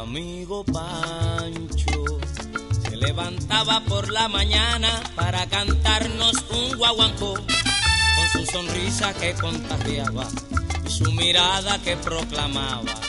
amigo Pancho se levantaba por la mañana para cantarnos un guaguancó, con su sonrisa que contagiaba y su mirada que proclamaba: